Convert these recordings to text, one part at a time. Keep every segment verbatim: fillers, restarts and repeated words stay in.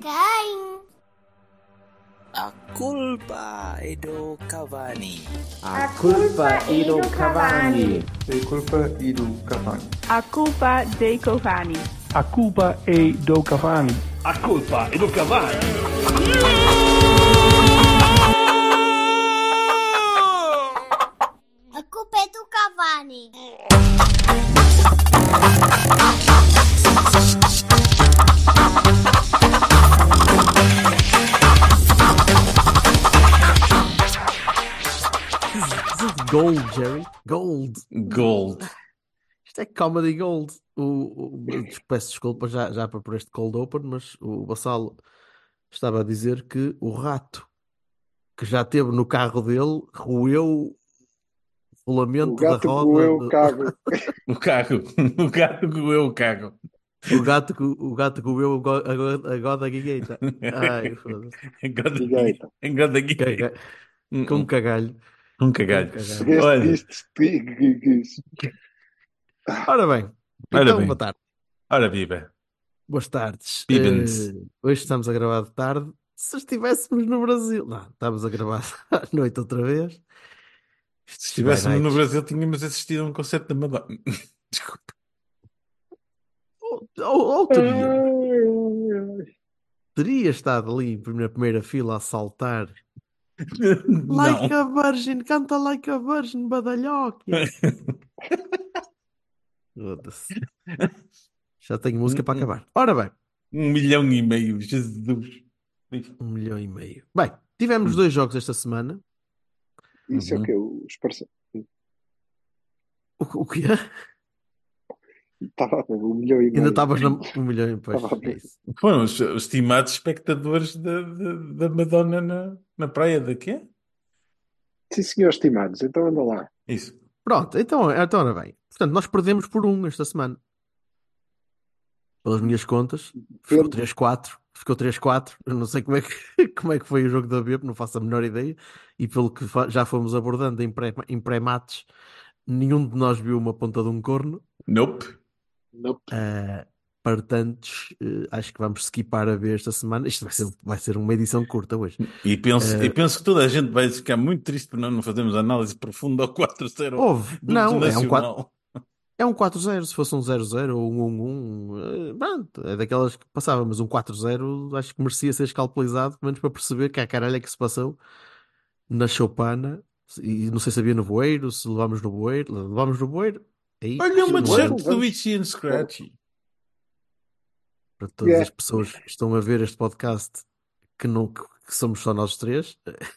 Quem? A culpa è do Cavani. A culpa è do Cavani. A culpa è do Cavani. A culpa dei Cavani. A culpa è do Cavani. A culpa è do Cavani. A culpa é do Cavani. Gold, Jerry. Gold. Gold. Isto é comedy gold. O, o, peço desculpa já, já para por este cold open, mas o Vassalo estava a dizer que o rato que já teve no carro dele roeu o rolamento O da gato roda. roeu do- o carro. O carro. O gato roeu o carro. O gato que o gato roeu o go- a go- a goda guigueita. Ai, foda-se. Direita. Engorda aqui. Caga- Com um cagalho. Um Com cagalho. cagalho. Olha. Este disse. Ora bem, Ora então bem. boa tarde. Ora, viva. Boas tardes. Vivem-se. Eh, hoje estamos a gravar de tarde. Se estivéssemos no Brasil, não, estamos a gravar à noite outra vez. Se estivéssemos Vai no nights. Brasil, tínhamos assistido a um concerto da Madonna. Desculpa. Ou, ou- ou teria, teria estado ali na primeira fila a saltar. Like Não. a Virgin, canta Like a Virgin, badalhoca. Foda-se. Já tenho música para acabar. Ora bem, Um milhão e meio, Jesus. um milhão e meio. Bem, tivemos dois jogos esta semana. Isso é Uhum. o que eu esparci. O, o que Estava a ver um milhão e meio. Ainda estavas na um milhão e depois. Estava a ver. É isso. Foram os, os estimados espectadores da, da, da Madonna na, na praia da quê? Sim, senhores estimados, então anda lá. Isso. Pronto, então, então ora bem. Portanto, nós perdemos por um esta semana. Pelas minhas contas, ficou Pelo- três quatro. Ficou três quatro. Eu não sei como é que, como é que foi o jogo da B E P, não faço a menor ideia. E pelo que fa- já fomos abordando em pré- em pré-mates, nenhum de nós viu uma ponta de um corno. Nope. Nope. Ah, portanto, eh, acho que vamos skipar a B esta semana. Isto vai ser, vai ser uma edição curta hoje. E penso, Eh, e penso que toda a gente vai ficar muito triste por nós não fazermos análise profunda ao quatro zero Houve. do, Não, do é um quatro. Nacional. É um quatro zero, se fosse um zero zero ou um um um, eh, pronto, é daquelas que passava, mas um quatro zero acho que merecia ser escalpelizado, pelo menos para perceber que a caralho é que se passou na choupana, e não sei se havia no bueiro, se levámos no bueiro, levámos no bueiro, aí Olha uma não Bueiro, era. t-shirt do Itchy and Scratchy. Para todas Yeah. as pessoas que estão a ver este podcast que, não, que, que somos só nós três.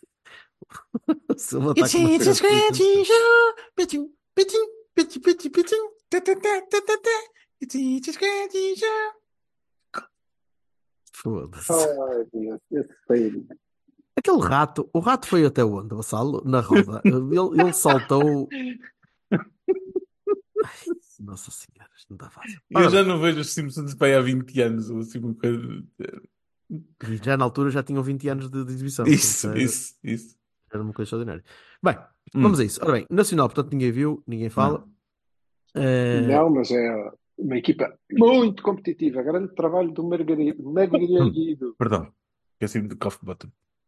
Se ele está a Itchy and cometer a Scratchy show. Pitim, pitim, pitim, pitim, pitim. Tá, tá, tá, tá, tá, tá. Itchy and Scratchy show. foda-se. Ai, Deus, esse feio. Aquele rato, o rato foi até onde, Vassalo? Na roda. Ele, ele saltou. Ai, Nossa Senhora, isto não está fácil. Eu Ora já bem, não vejo os Simpsons pai há vinte anos ou assim uma coisa. e já na altura já tinham vinte anos de, de exibição. Isso, Portanto, era, isso, isso. era uma coisa extraordinária. Bem, Hum. vamos a isso. Ora bem, Nacional, portanto, ninguém viu, ninguém fala. Eh, Não, mas é uma equipa muito competitiva. Grande trabalho do Margarido. Hum. Margarido. Perdão. Esqueci do coffee button.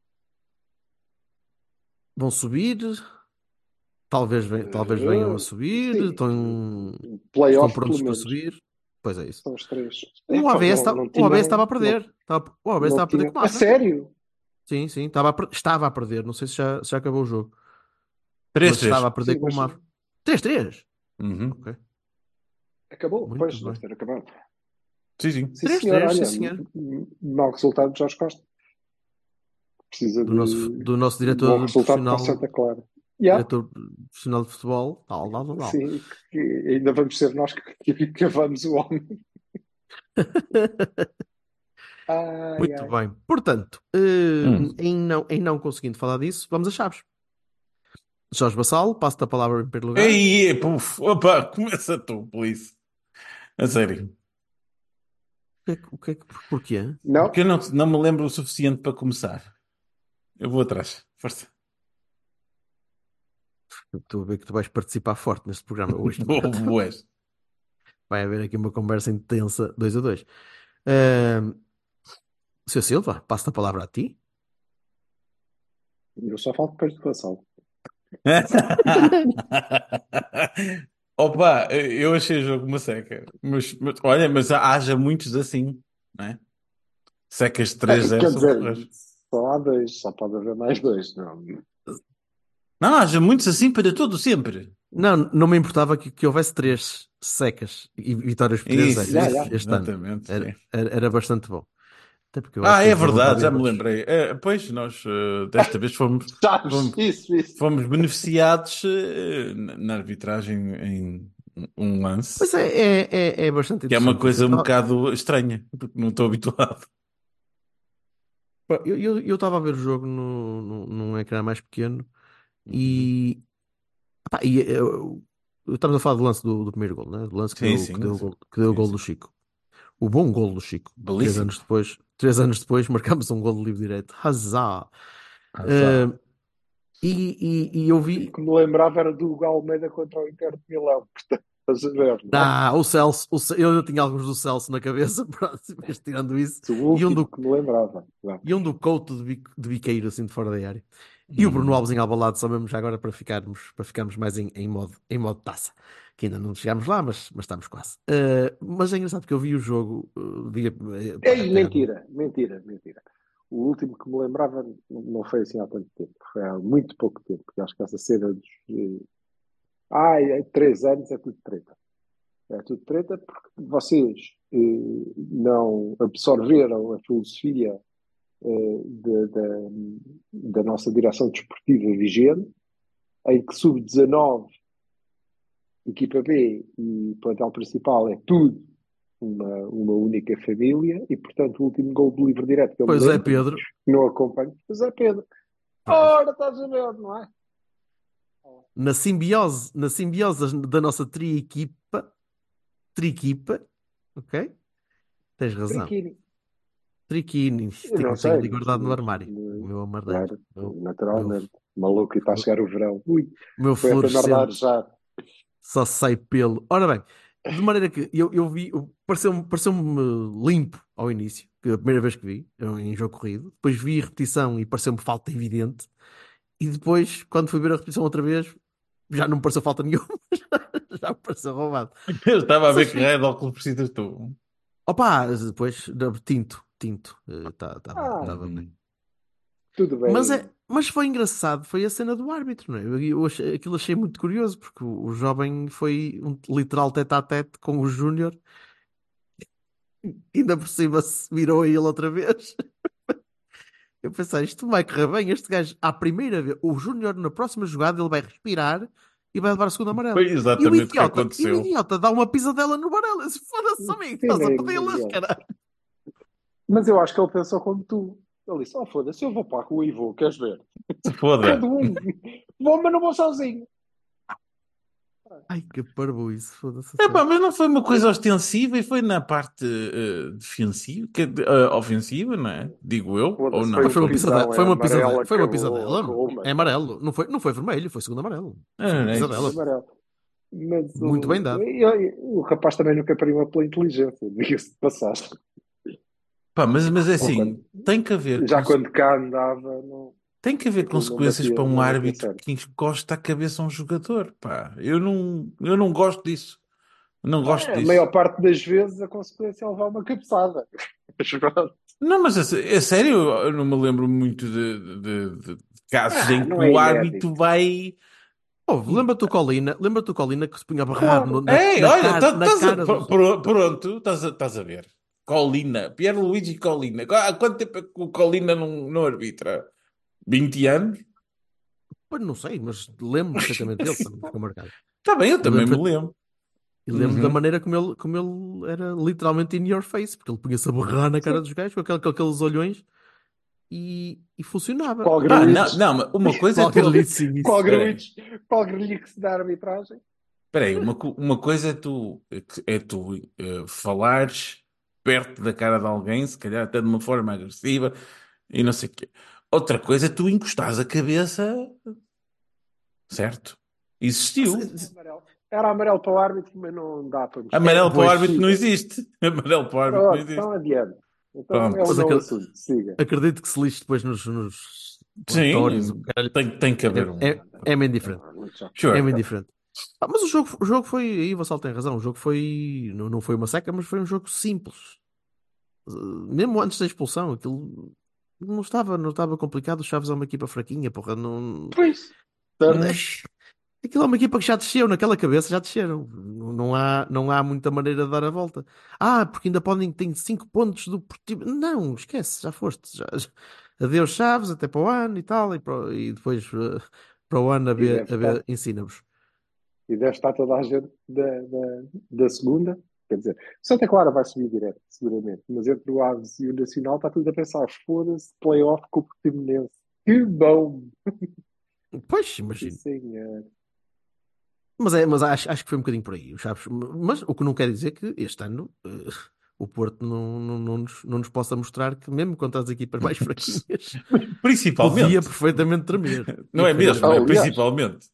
vão subir. Talvez, ven- talvez venham a Eh, subir. Sim, Estão, estão playoff prontos pelo para menos. subir. Pois é isso. São os três. O Epá, A B S, não, tá- não o A B S tinham- estava a perder. não- Estava- o A B S não estava a perder tinham- com o A Mafra. sério? Sim, sim, estava a, per- estava a perder. Não sei se já, se já acabou o jogo. três Mas três. estava a perder Sim, com o mas Mafra. três três. Uhum. Ok. acabou. Muito Pois, bem. deve ter acabado. Sim, sim. Sim, três senhor. três, sim, Olha, senhor. m- mau resultado de Jorge Costa. Precisa Do de nosso, do nosso bom diretor resultado para profissional, o Santa Clara. Yeah, diretor profissional de futebol. Tal, tal, tal, tal. sim, que ainda vamos ser nós que, que cavamos o homem. Ai, Muito ai. bem. Portanto, eh, Hum. em, não, em não conseguindo falar disso, vamos às chaves. Jorge Bassalo, passo-te a palavra em primeiro lugar. Ei, puf, opa, começa tu, por isso. A sério. O que é que, o que, é que- porquê? Não, Porque eu não, não me lembro o suficiente para começar. Eu vou atrás. Força. Estou a ver que tu vais participar forte neste programa hoje. Vou, boas. Vai haver aqui uma conversa intensa, dois a dois. Ahm, senhor Silva, passo a palavra a ti. Eu só falo depois do Vassal. Opa, eu achei o jogo uma seca. Mas, mas, olha, mas haja muitos assim, não é? Secas de É, três zero quer são dizer, porreiros. só há dois, só pode haver mais dois. Não. Não, haja muitos assim para tudo, sempre. Não, não me importava que, que houvesse três secas e vitórias por três Isso, zero Já, isso, já. este, este ano. exatamente, Era, sim. era, era bastante bom. Até porque eu acho Ah, que é os verdade, já me voluntários. lembrei. É, pois, nós eh, desta vez fomos, Chaves, fomos, isso, isso. fomos beneficiados eh, na na arbitragem em um lance, Pois é, é, é, é bastante que é uma interessante isso. Eu coisa um estava bocado estranha, porque não estou habituado. eu, eu, eu estava a ver o jogo no, no, num ecrã mais pequeno Uhum. e, epá, e eu, eu- estamos a falar do lance do, do primeiro gol, né? Do lance que Sim, deu, que sim, deu, o sim, gol- que deu o sim, gol do sim. Chico. O bom gol do Chico. Três Belíssimo. anos depois, três anos depois marcamos um gol de livre direto. Hazá! Azar. E, e, e eu O último vi. que me lembrava era do Hugo Almeida contra o Inter de Milão. Portanto, estás a ver, não é? Ah, o Celso, o Ce- eu ainda tinha alguns do Celso na cabeça, pronto, mas tirando isso. Esse é o E um último do, que me lembrava. Não. e um do Couto de, Bic- de Biqueiro, assim, de fora da área. E o Bruno Uhum. Alves em Alvalade, só mesmo já agora para ficarmos, para ficarmos mais em, em modo, em modo taça. Que ainda não chegámos lá, mas, mas estamos quase. Ah, mas é engraçado porque eu vi o jogo, uh, vi, eh, pá, Ei, até. mentira, mentira, mentira. O último que me lembrava não foi assim há tanto tempo, foi há muito pouco tempo, porque acho que essa cena dos. eh, Ai, é três anos é tudo treta. É tudo treta porque vocês eh, não absorveram a filosofia eh, da, da, da nossa direção desportiva vigente, em que sub dezanove, equipa B e plantel principal é tudo uma, uma única família e, portanto, o último gol do livre direto que eu me Pois é, lembro, Pedro. que não acompanho, mas é Pedro. Pois. Ora, estás a ver, não é? Na simbiose, na simbiose da nossa tri-equipa, tri-equipa, ok? Tens razão. Triquini. Triquini, Eu tenho, não tenho sei, ali mas, guardado no mas, armário. O mas meu amarelo. claro, O meu, meu, naturalmente. Maluco, e está a chegar o verão. Ui, o meu foi a andar fluorescente já. só sai pelo. Ora bem, de maneira que eu, eu vi, eu- pareceu-me pareceu-me limpo ao início, que a primeira vez que vi, eu, em jogo corrido. Depois vi a repetição e pareceu-me falta evidente. E depois, quando fui ver a repetição outra vez, já não me pareceu falta nenhuma. Já me pareceu roubado. Eu estava a Mas ver que achei. raio de óculos precisas tu. Opa, depois, tinto, tinto. Estava Ah, estava bem. Uhum. tudo Mas, bem. é, mas foi engraçado, foi a cena do árbitro, não é? Eu, eu achei, aquilo achei muito curioso, porque o, o jovem foi um literal tete-a-tete com o Júnior, e ainda por cima se virou a ele outra vez. Eu pensei, isto vai correr bem, este gajo, à primeira vez, o Júnior na próxima jogada, ele vai respirar e vai levar o segundo amarelo. Foi E o exatamente o que idiota, e o aconteceu. idiota dá uma pisadela no Varela. Eu disse, foda-se, amigo, estás a pedi-las, Sim, caralho. mas eu acho que ele pensou como tu. Ele disse: Oh, foda-se, eu vou para a rua e vou, queres ver? Se foda. Cada um. Vou, mas não vou sozinho. Ai, que parvo isso, foda-se a Epá, sério. mas não foi uma coisa ostensiva e foi na parte eh, defensiva, que, eh, ofensiva, não é? Digo eu, ou Foda-se, Ah, foi não? mas um foi uma pisadela, pisão, é foi uma amarelo, pisadela, foi uma acabou, pisadela, meu. acabou, É mano. amarelo. Não foi, não foi vermelho, foi segundo amarelo. Foi Ah, uma não é Segundo pisadela. isso. amarelo. Mas Muito bem o, dado. e- e- o rapaz também nunca prima pela inteligência, diga-se de passagem. Pá, mas, mas é Ou assim, quando- tem que haver, já conse- quando cá andava, não, tem que haver aquilo não consequências batia, para um não batia árbitro certo. que encosta a cabeça a um jogador, pá. Eu não, eu não gosto disso. Não gosto É, a disso. maior parte das vezes a consequência é levar uma cabeçada. Mas pronto. Não, mas é, sé- é sério, eu não me lembro muito de, de- de- de casos Ah, em que não é o árbitro inédito. vai. Ouve, lembra-te o Colina, lembra-te o Colina que se punha barrado no- Claro. na, Ei, na olha, cara, tá- na estás a, cara pr- dos. pr- pronto, estás a, estás a ver. Colina, Pierluigi Colina. Há quanto tempo é que o Colina não, não arbitra? Vinte anos? Pá, não sei, mas lembro perfeitamente dele quando ficou marcado. Está bem, eu E também me lembro, lembro. e lembro da Uhum. maneira como ele, como ele era literalmente in your face, porque ele punha-se a borrar na cara Sim. dos gajos com, aquele, com aqueles olhões e, e funcionava. Qual E Ah, depois, não, Gruitch? não, mas uma coisa é qualquer tu. licinho Qual isso. Espera aí, Gruitch? Qual Gruitch da arbitragem? espera aí, uma, co- uma coisa é tu, é tu eh, falares perto da cara de alguém, se calhar até de uma forma agressiva e não sei o quê. Outra coisa é tu encostares a cabeça, certo? Existiu. Era amarelo. Era amarelo para o árbitro, mas não dá para mostrar. É, Amarelo para o pois, árbitro não Possível. existe. Amarelo para o árbitro não Pronto, existe. então adiante. Então Pronto. é um Mas não acre- assunto. Siga. acredito que se lixe depois nos, nos relatórios. o Sim, caralho. tem, tem que haver um. É, é, é meio indiferente. Não, muito já. É Sure. meio indiferente. Ah, mas o jogo, o jogo foi. Aí o Vassal tem razão. O jogo foi. Não, não foi uma seca, mas foi um jogo simples. Uh, Mesmo antes da expulsão, aquilo não estava, não estava complicado. O Chaves é uma equipa fraquinha, porra. Não... Pois. Hum, Certo. Aquilo é uma equipa que já desceu, naquela cabeça já desceram. Não, não há, não há muita maneira de dar a volta. Ah, porque ainda podem ter cinco pontos do Portivo. Não, esquece, já foste. Já, já- Adeus Chaves, até para o ano e tal. E, para- e depois uh, para o ano a E ver, deve a estar, ver, ensina-vos. e deve estar toda a gente da, da, da segunda. Quer dizer, Santa Clara vai subir direto, seguramente. Mas entre o Aves e o Nacional está tudo a pensar: foda-se, playoff com o Portimonense. Que bom! Pois, Sim, imagino. senhor. Mas, é, mas acho, acho que foi um bocadinho por aí, os Chaves. Mas o que não quer dizer que este ano eh, o Porto não, não, não, nos, não nos possa mostrar que, mesmo contra as equipas mais fraquinhas, podia Principalmente. perfeitamente tremer. Não Podia é mesmo, é Aliás, principalmente.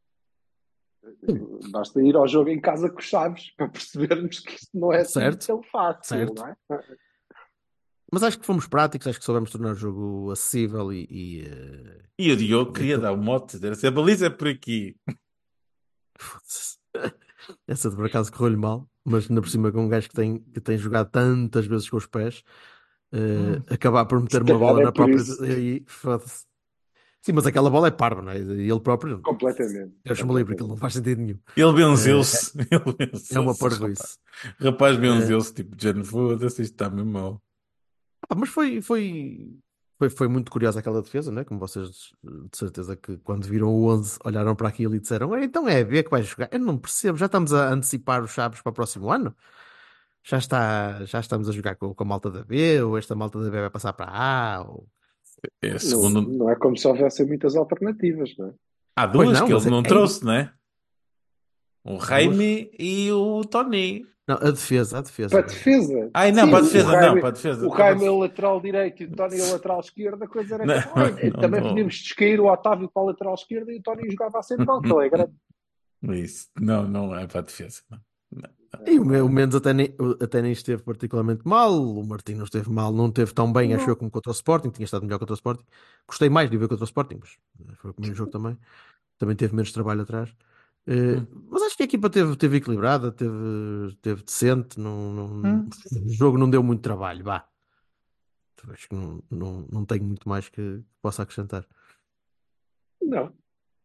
basta ir ao jogo em casa com os Chaves para percebermos que isto não é assim Certo, tão fácil, certo. não é? Mas acho que fomos práticos, acho que soubemos tornar o jogo acessível e, e, eh, E o Diogo e queria aquilo- dar um mote, dizer assim, a baliza é por aqui. Foda-se. Essa de por acaso correu-lhe mal, mas ainda por cima com um gajo que tem, que tem jogado tantas vezes com os pés, eh, acabar por Se meter uma calhar bola é na por própria. isso, Aí, foda-se. Sim, mas aquela bola é parva, não é? E ele próprio, completamente, Deus me livre, aquilo não completamente. faz sentido nenhum. Ele Eh, benzeu-se. Ele é uma benzeu-se, rapaz. parvoíce. Rapaz Eh, benzeu-se, tipo, de género, foda-se, isto está mesmo mal. Ah, mas foi, foi, foi, foi muito curiosa aquela defesa, né? Como vocês de certeza que quando viram o onze olharam para aquilo e disseram: "É, então é a B que vai jogar." Eu não percebo, já estamos a antecipar os Chaves para o próximo ano? Já está, já estamos a jogar com, com a malta da B, ou esta malta da B vai passar para A, ou... É, Não, segundo... não é como se houvessem muitas alternativas, não é? Há Pois duas não, que ele mas é, não é trouxe, não é? O duas. Raimi e o Tony. Não, a defesa, a defesa. Para a defesa, Ai, não, sim, para a o defesa, não, Jaime, para a defesa. o Não, para a Jaime é defesa. o lateral direito e o Tony é o lateral esquerdo, a coisa era Não, que "Ai, não, também não. podíamos descair o Otávio para a lateral esquerda e o Tony jogava a central, que ele é grande. Isso, não, não é para a defesa. Não. Não. E o, Me- o Mendes até nem, até nem esteve particularmente mal, o Martins não esteve mal, não esteve tão bem, acho eu, Não, como contra o Sporting, tinha estado melhor contra o Sporting. Gostei mais de ver contra o Sporting, mas foi o primeiro jogo também. Também teve menos trabalho atrás. Eh, Hum. mas acho que a equipa teve, teve equilibrada, teve, teve decente, não, não- Hum. o jogo não deu muito trabalho, vá. Acho que não, não, não tenho muito mais que possa acrescentar. não,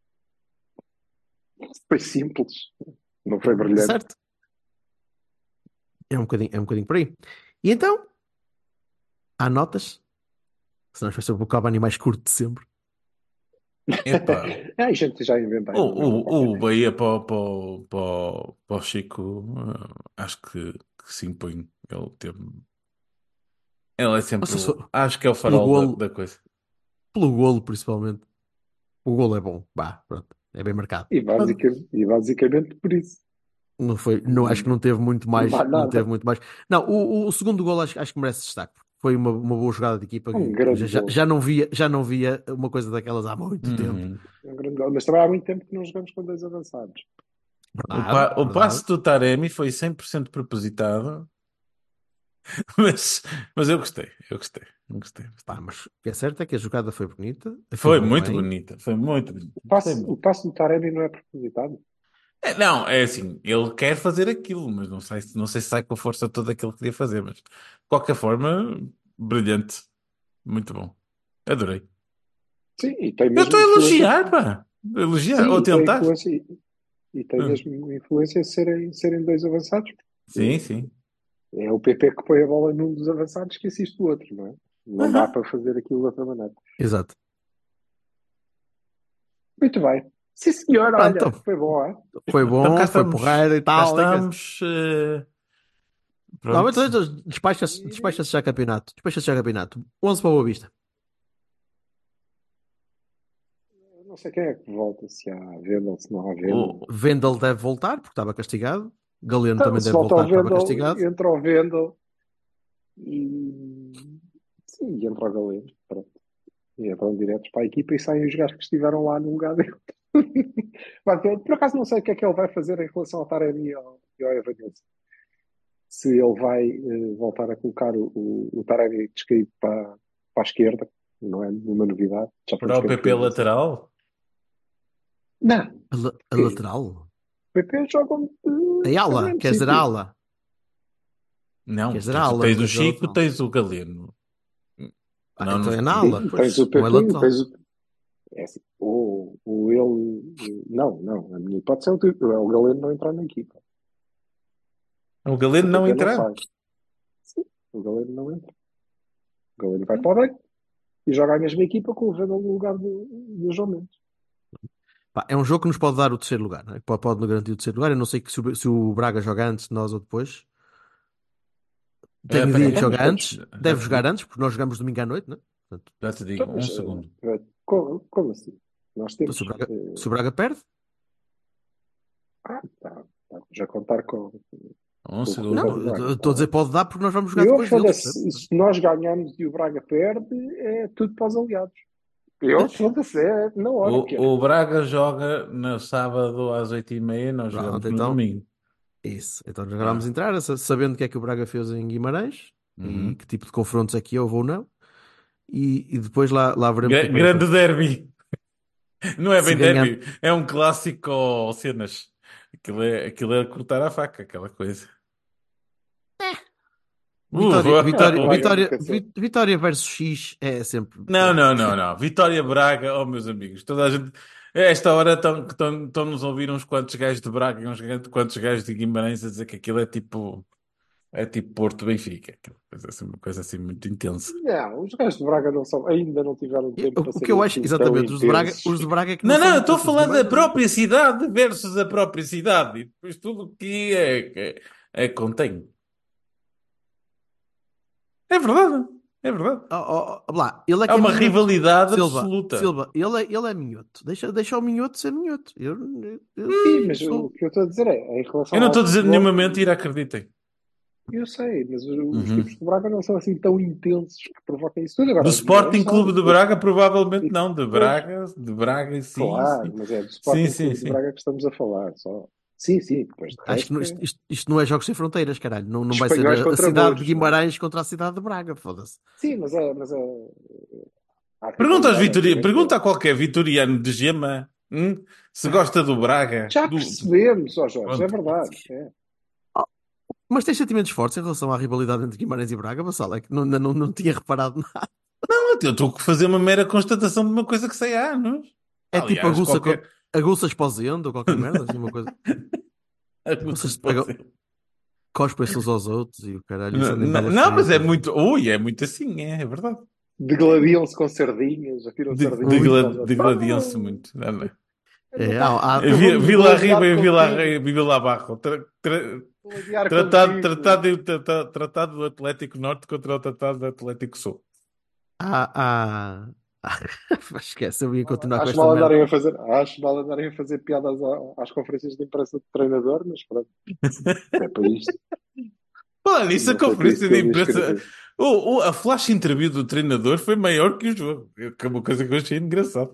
foi simples, não foi brilhante. Certo? É um bocadinho, é um bocadinho por aí. E então, há notas, senão vai ser o Cavani mais curto de sempre. Epá, Ah, a gente já inventa aí o, uma nota o, qualquer. o Bahia para, o- para, o- para, o- para o Chico, eh, acho que, que se impõe. Ele teve. Ele é Não sempre sei se o. foi Acho que é o pelo farol da, golo, da coisa. pelo golo principalmente. O golo é bom, vá, pronto, é bem marcado. E, basica, e basicamente por isso. Não foi, não, acho que não teve muito mais, Mais não teve nada. muito mais. Não, o, o- o segundo golo acho, acho que merece destaque. Foi uma, uma boa jogada de equipa Um que, que grande já, já gol. já não via, já não via uma coisa daquelas há muito tempo. Uhum. Um grande gol. Mas também há muito tempo que não jogamos com dois avançados. O, Verdade, pa, o verdade. passe do Taremi foi cem por cento propositado, mas, mas eu gostei, eu gostei, eu gostei, Pá, gostei. mas o que é certo é que a jogada foi bonita, Foi acabou muito bem. bonita, foi muito bonita. O Gostei passe, muito. o passe do Taremi não é propositado. É, não, é assim, ele quer fazer aquilo, mas não sei, se- não sei se sai com a força toda que ele queria fazer, mas de qualquer forma, brilhante, muito bom, adorei. Sim, e tem Eu mesmo estou a influência. elogiar, pá, a elogiar, Sim, ou e tem tentar. influência. E, e tem Hum. mesmo influência em serem, serem dois avançados. Sim, sim. É o P P que põe a bola num dos avançados que assiste o outro, não é? Não dá Aham. para fazer aquilo de outra maneira. Exato. Muito bem. Sim, senhor, Pronto, olha, então, foi bom, é? foi Então cá bom, foi estamos, porreiro e cá tal. e que- estamos, eh, Não, mas pronto. então, então, despacha-se despacha-se já campeonato. Despacha-se já campeonato. onze para o Boa Vista. Eu não sei quem é que volta, se há venda ou se não há venda. O, Vendel deve voltar, porque estava castigado. Galeno Então, também se deve volta voltar, ao porque estava Vendel, castigado. entra ao Vendel e. Sim, e entra ao Galeno. Pronto. E entram diretos para a equipa e saem os gajos que estiveram lá no lugar dele. Vai, Por acaso não sei o que é que ele vai fazer em relação ao Taremi e ao, e ao Evanilson. se ele vai eh, voltar a colocar o, o, o Taremi descaído para, para a esquerda, não é nenhuma novidade. Já Para estamos o P P campeões. lateral? Não, A, la- a Que- lateral? o P P joga A ala? Quer dizer a ala? Não, Quer dizer tens, ala, tens não o quer dizer Chico, lateral. tens o Galeno. Ah, Não, então não- é na ala, Sim, pois, tens o não é P P, lateral. tens o. É assim, ou, ou ele. Não, não. A minha hipótese é o, tipo- é o Galeno não entrar na equipa. O Galeno O não P P entrar. faz. Sim, o Galeno não entra. O Galeno vai para o banco e joga a mesma equipa com o Vendel no lugar do, do João Mendes. Pá, é um jogo que nos pode dar o terceiro lugar, não é? Pode, pode nos garantir o terceiro lugar. Eu não sei que se, o, se o Braga joga antes de nós ou depois. Ah, Tenho peraí, ideia que vamos joga todos- antes. já Deve te jogar digo. antes, porque nós jogamos domingo à noite, não é? Portanto, Já te digo, Então, um mas, segundo. eh, como, como assim? Nós então, temos. se, o Braga, eh, se o Braga perde, ah, tá, tá, já contar com. Um com o segundo. não, resultado do Braga. eu estou a dizer pode dar porque nós vamos jogar Eu, depois deles. foda-se, percebe? se nós ganhamos e o Braga perde, é tudo para os aliados. Eu, foda-se, é na hora que é. O, o Braga joga no sábado às oito e meia, nós Pronto, jogamos no então. domingo. Isso. Então nós agora vamos entrar sa- sabendo o que é que o Braga fez em Guimarães e Uhum. que tipo de confrontos é que houve ou não. E, e depois lá, lá veremos o que Gra- é que vai grande acontecer. derby. Não é Se bem ganhar- derby, é um clássico ao cenas. Aquilo é, aquilo é cortar a faca, aquela coisa. Vitória, Uh, Vitória, ui. Vitória, Braga Vi- Vitória versus X é sempre. Não, não, não, não. Vitória Braga, oh meus amigos, toda a gente. A esta hora estão-nos a ouvir uns quantos gajos de Braga e uns quantos gajos de Guimarães a dizer que aquilo é tipo. É tipo Porto Benfica. Aquilo, coisa assim, uma coisa assim muito intensa. Não, os gajos de Braga não são, ainda não tiveram tempo O, para o serem que eu acho, assim exatamente, tão os de Braga, intensos. os de Braga é que Não, não, não, são eu estou a intensos falar da demais. própria cidade versus a própria cidade. E depois tudo o que é, é, é contém. É verdade, é verdade. Oh, oh, oh, lá, ele é que Há é uma minhoto. rivalidade Silva, absoluta. Silva, ele é, ele é minhoto. Deixa, deixa o minhoto ser minhoto. Eu, eu, eu Sim, mas sou- o que eu estou a dizer é, em relação Eu não ao estou a dizer futebol, nenhuma mentira, acreditem. eu sei, mas os, os Uhum. tipos de Braga não são assim tão intensos que provoquem isso tudo. Agora, Do os Sporting Guimarães são, Clube de depois- Braga, provavelmente não. De Pois. Braga, de Braga, sim. Claro, sim. mas é do Sporting Sim, sim, Clube sim. de Braga que estamos a falar. Só. Sim, sim, depois de acho resto que não- é- isto, isto- isto não é Jogos Sem Fronteiras, caralho. Não, não vai ser Espanhóis a, a contra cidade mouros, de Guimarães contra a cidade de Braga, foda-se. Sim, mas é. Mas é há Pergunta, aos rivalidade, vitori... obviamente. Pergunta a qualquer vitoriano de Gema hum, se gosta do Braga. Já Do- percebemos, ó Jorge, é Pronto. verdade. É. Mas tens sentimentos fortes em relação à rivalidade entre Guimarães e Braga, Vassal? É que não, não, não tinha reparado nada. Não, eu estou a fazer uma mera constatação de uma coisa que sei há anos. É Aliás, tipo aguça, qualquer- co- aguça esposendo ou qualquer merda, assim, uma coisa. Vocês pegam- Cospem-se uns aos outros e o caralho. isso Não, anda em não, belas não, mas é feridas. muito. Ui, é muito assim, é, é verdade. Degladiam-se com sardinhas, atiram De- sardinhas. degla- para os outros. Degladiam-se muito. Não, não. É, há- há- Eu Vi- vou-me Vila degladiar Riba e Vila, contigo. Re- Vila Abarro. Tra- tra- Degladiar Tratado, contigo. tratado, tratado, tratado do Atlético Norte contra o Tratado do Atlético Sul. há- há- Esquece, eu ia continuar com Acho esta mal, merda. andarem a fazer, acho mal andarem a fazer piadas à- às conferências de imprensa do treinador, mas pronto. É para isto. Falar nisso, a Não foi conferência por de isso que eu imprensa. escrevi. O, o- a flash interview do treinador foi maior que o jogo. Que é uma coisa que eu achei engraçada.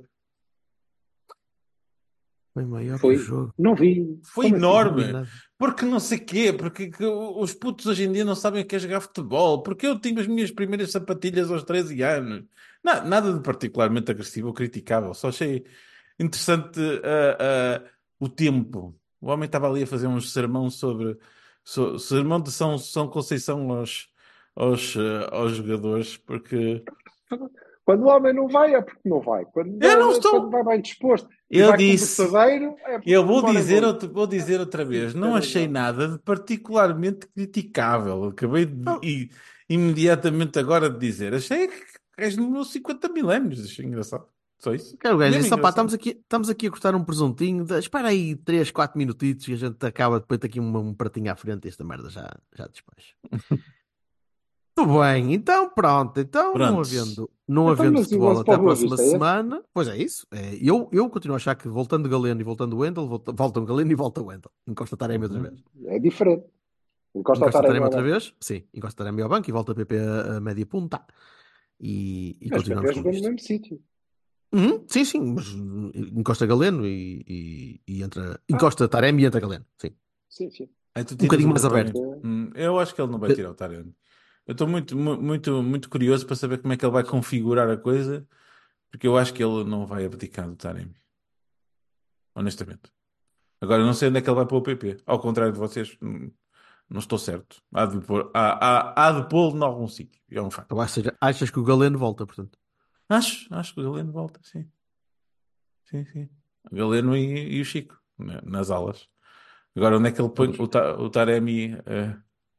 Foi maior Foi. que o jogo. Não vi. Foi Como assim? enorme. Não vi nada. Porque não sei quê, porque que os putos hoje em dia não sabem o que é jogar futebol, porque eu tinha as minhas primeiras sapatilhas aos treze anos. Na- nada de particularmente agressivo ou criticável, só achei interessante ah, ah, o tempo. O homem estava ali a fazer um sermão sobre, so- sermão de São, São Conceição aos, aos, ah, aos jogadores, porque Quando o homem não vai, é porque não vai. Quando, Eu não vai- estou- quando vai bem disposto e Eu vai disse- com verdadeiro, é porque eu vou embora dizer, vou. outra, vou dizer outra vez, Sim, não tem achei razão. nada de particularmente criticável. Acabei de, Não. e, imediatamente agora de dizer, achei que és no meu cinquenta milénios, achei engraçado. Só isso. Quero gajo, Mesmo disse, opá, engraçado. estamos aqui, estamos aqui a cortar um presuntinho. de- Espera aí três quatro minutitos e a gente acaba depois de aqui um, um pratinho à frente e esta merda já, já despacha. Tudo bem, então pronto. Então não Pronto. havendo, não Então, havendo mas futebol vamos até para a o Boa próxima Vista, é esse? semana, pois é isso. É, eu, eu continuo a achar que voltando Galeno e voltando Wendel, volta, volta o Galeno e volta o Wendel. Encosta Taremi outra vez. É diferente. Encosta a Encosta Taremi Taremi ao outra banco. vez? Sim, encosta Taremi ao banco e volta P P a, a média punta. E, e Mas o P continuamos P com jogou no isto. mesmo sítio. Uhum, sim, sim, mas uh, encosta Galeno e, e, e entra. Encosta Taremi e entra Galeno. Sim. Sim, sim. Aí tu Um tiras bocadinho o mais aberto. Taremi. Hum, eu acho que ele não vai Eh, tirar o Taremi. Eu estou muito, mu- muito, muito curioso para saber como é que ele vai configurar a coisa, porque eu acho que ele não vai abdicar do Taremi, honestamente. Agora, eu não sei onde é que ele vai pôr o P P. Ao contrário de vocês, hum, não estou certo. Há de pôr, há, há, há de pô-lo em algum sítio. É um facto. Ou seja, achas que o Galeno volta, portanto. Acho, acho que o Galeno volta, sim. Sim, sim. O Galeno e, e o Chico, né, nas alas. Agora, onde é que ele põe Vamos o, ver. Ta- o Taremi eh,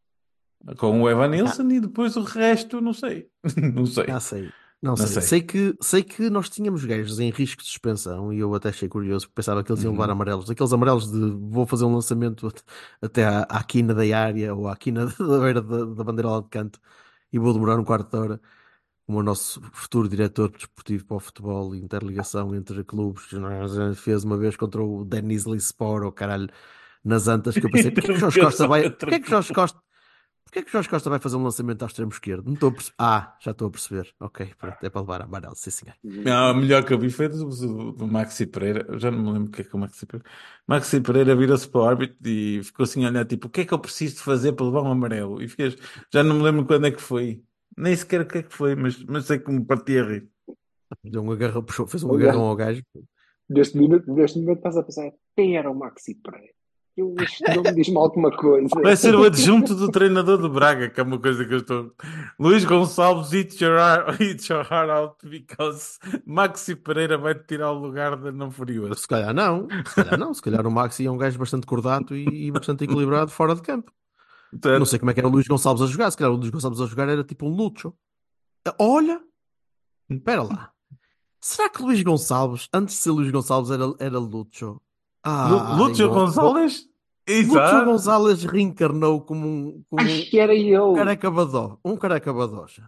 com o Ah, Evanilson e depois o resto, não sei. Não já sei. sei. Não Não sei. sei. Sei que, sei que nós tínhamos gajos em risco de suspensão e eu até achei curioso porque pensava que eles iam levar Uhum. amarelos. Aqueles amarelos de vou fazer um lançamento at- até à, à quina da área ou à quina da beira da, da bandeirola de canto e vou demorar um quarto de hora. Como o nosso futuro diretor desportivo para o futebol e interligação entre clubes nós, fez uma vez contra o Denizli Sport, ou caralho, nas Antas, que eu pensei, porque é que o Jorge Costa Pensar vai, porque outra é que o Jorge coisa. Costa, porque é que o Jorge Costa vai fazer um lançamento ao extremo esquerdo? Não estou a perceber. Ah, já estou a perceber. Ok, pronto, é para levar a amarelo, sim senhor. Não, a melhor que eu vi foi do, do, do Maxi Pereira. Eu já não me lembro o que é que é o Maxi Pereira. Maxi Pereira virou-se para o árbitro e ficou assim a olhar, tipo, o que é que eu preciso de fazer para levar um amarelo? E fiquei, já não me lembro quando é que foi. Nem sequer o que é que foi, mas, mas sei que me partia a rir. Deu um agarrão, puxou, fez um agarrão Aliás, ao gajo. neste minuto, neste momento estás a pensar, quem era o Maxi Pereira? Eu, este nome diz-me alguma coisa. Vai ser o adjunto do treinador do Braga, que é uma coisa que eu estou. Luís Gonçalves, eat your heart, eat your heart out because Maxi Pereira vai tirar o lugar da Não Se Furioso. calhar não, se calhar não. Se calhar o Maxi é um gajo bastante cordato e, e bastante equilibrado fora de campo. Não sei Portanto, como é que era o Luís Gonçalves a jogar. Se calhar o Luís Gonçalves a jogar era tipo um Lucho. Olha, espera lá. Será que Luís Gonçalves, antes de ser Luís Gonçalves, era, era Lucho? Lu- Ai, Lúcio Gon... Gon- Gonçalves? Lúcio Exato. Gonçalves reencarnou como um, Ai, como um que era ele. careca badó, um careca badocha.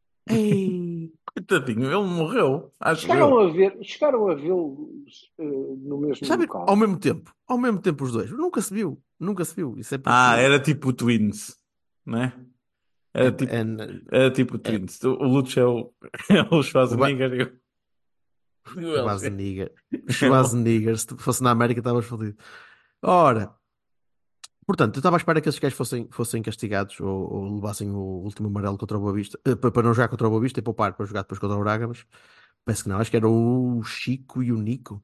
Ei, Coitadinho, ele morreu, acho Chegaram eu. a ver, chegaram a vê-los eh, no mesmo sabe, ao local. mesmo tempo, ao mesmo tempo os dois. Nunca se viu, nunca se viu. Isso é Ah, porque era tipo o Twins, né? é, Era tipo, é, era tipo o é, Twins. O, o Lúcio é o, é o o Ba- Schwarzenegger e o, e o L G. Schwarzenegger. Schwarzenegger, se fosse na América, estavas fodido. Ora, portanto, eu estava à espera que esses gajos fossem, fossem castigados ou, ou levassem o último amarelo contra o Boa Vista, eh, para, para não jogar contra o Boa Vista e poupar para jogar depois contra o Braga, mas parece que não. Acho que era o Chico e o Nico.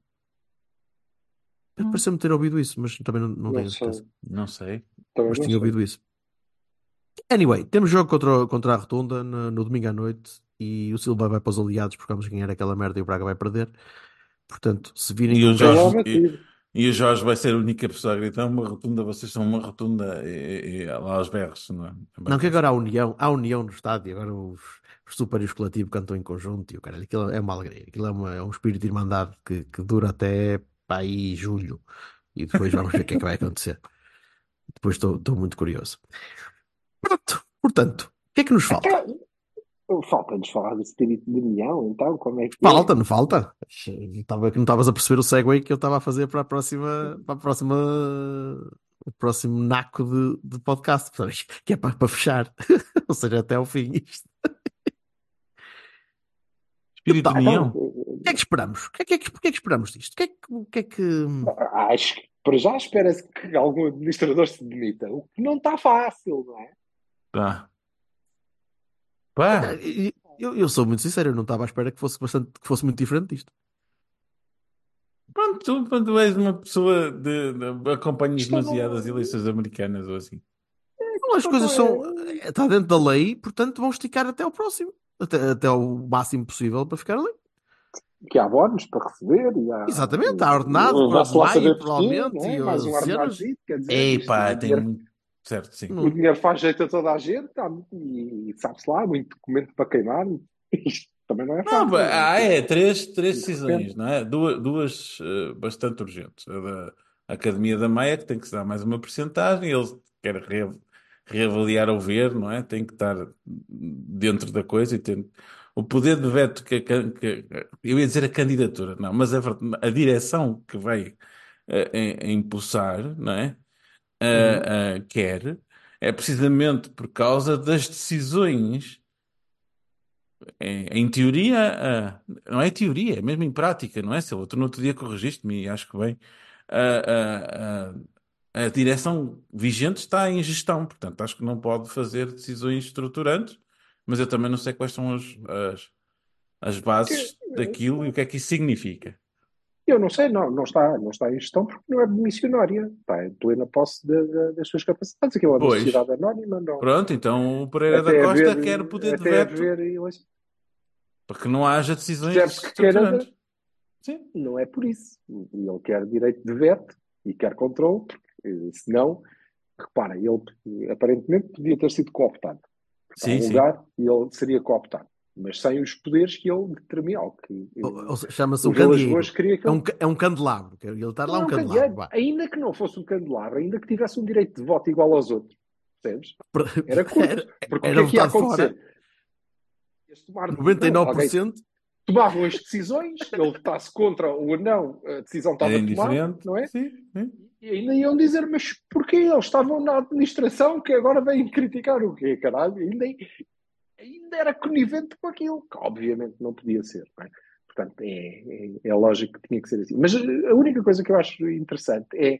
Hum, Pareceu-me ter ouvido isso, mas também não, não Não tenho certeza. sei, Não sei. também Mas não tinha sei. ouvido isso. Anyway, temos jogo contra, contra a Rotunda no, no domingo à noite e o Silva vai para os aliados porque vamos ganhar aquela merda e o Braga vai perder. Portanto, se virem E o um gajo. Jorge, Provavelmente e, ir. e o Jorge vai ser a única pessoa a gritar uma rotunda, vocês são uma rotunda e, e- e lá aos berros, não é? Também Não, que vai ser. agora há união, há união no estádio, agora os, os super e os coletivos cantam em conjunto e o cara, aquilo é uma alegria, aquilo é, uma- é um espírito de irmandade que, que dura até para aí julho e depois vamos ver o que é que vai acontecer. Depois estou estou muito curioso. Pronto, portanto, o que é que nos falta? Então, falta-nos falar do espírito de união, então, como é que é? Falta, não falta? Estava que não estavas a perceber o segue que eu estava a fazer para a próxima, para a próxima, o próximo naco de, de podcast, sabes? Que é para, para fechar, ou seja, até ao fim. Isto. Espírito de Então, Então, união? o que é que esperamos? O que é que, o que é que esperamos disto? O que é que, o que é que... eh, acho que para já espera-se que algum administrador se demita, o que não está fácil, não é? Tá. Pá, Eu, eu sou muito sincero, eu não estava à espera que fosse bastante, que fosse muito diferente disto. pronto, tu, quando és uma pessoa de, de acompanhas Isto demasiado as não, eleições americanas ou assim. Então, as isto coisas não são... é. Está dentro da lei, portanto vão esticar até ao próximo. Até, até ao máximo possível para ficar ali. Que há bónus para receber e há. Exatamente, há ordenado para Vá-se lá maio, saber porquê, não provavelmente, é? e Mais um as ordenado, cenas. quer dizer, Ei, isto, pá, o tem dinheiro, muito. Certo, sim. o Não, dinheiro faz jeito a toda a gente, tá, e sabe-se lá, muito documento para queimar. Isto também não é Não, fácil, não é? pá, ah, é, três, três De repente. decisões, não é? Duas, duas eh, bastante urgentes. A da Academia da Maia, que tem que se dar mais uma percentagem, eles querem re- reavaliar ou ver, não é? Tem que estar dentro da coisa e tem o poder de veto que, a can- que- eu ia dizer a candidatura, não, mas é verdade, a direção que vai eh, em- impulsar, não é? uhum. Ah, ah, quer, é precisamente por causa das decisões em, em teoria, ah, não é teoria, é mesmo em prática, não é, Silva? Tu no outro dia corrigiste-me e acho que bem. Ah, ah, ah, a direção vigente está em gestão, portanto, acho que não pode fazer decisões estruturantes, mas eu também não sei quais são as, as, as bases daquilo e o que é que isso significa. Eu não sei, não, não está, não está em gestão porque não é missionária, está em plena posse de- de- das suas capacidades. Aquilo é uma Pois, sociedade anónima, não. pronto, então o Pereira da Até Costa haver, quer o poder de até veto haver eleições. para que não haja decisões Percebe-se que queira, estruturantes. Sim. não é por isso. E ele quer direito de veto e quer controle, porque eh, senão, repara, ele aparentemente podia ter sido cooptado. Está a Sim, um sim. lugar e ele seria cooptado, mas sem os poderes que ele determina, ou que eh, Ou- ou seja, chama-se o um Vilas candeeiro. Boas queria que É ele. um, ca- é um candelabro. que Ele está lá Não é um um candelabro. candeeiro, Vá. ainda que não fosse um candelabro, ainda que tivesse um direito de voto igual aos outros, percebes? Era curto, Era, porque o era que é que ia votado fora. acontecer? Ias tomar- noventa e não, nove por alguém cento tomavam as decisões, ele votasse contra ou não, a decisão estava Era tomada, indiferente. não é? Sim, sim. E ainda iam dizer, mas porquê eles estavam na administração que agora vêm criticar o quê, caralho? Ainda, ainda era conivente com aquilo, que obviamente não podia ser, não é? Portanto, é, é, é lógico que tinha que ser assim. Mas a única coisa que eu acho interessante é,